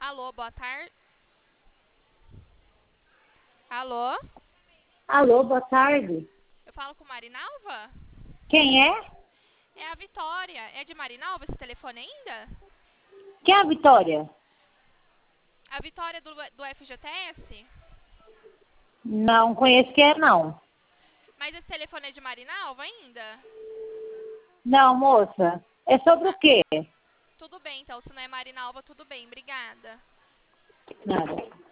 Alô, boa tarde. Alô? Alô, boa tarde. Eu falo com Marinalva? Quem é? É a Vitória. É de Marinalva esse telefone ainda? Quem é a Vitória? A Vitória do FGTS? Não conheço quem é, não. Mas esse telefone é de Marinalva ainda? Não, moça. É sobre o Ah, quê? tudo bem, então. Se não é Marinalva, tudo bem. Obrigada. Nada.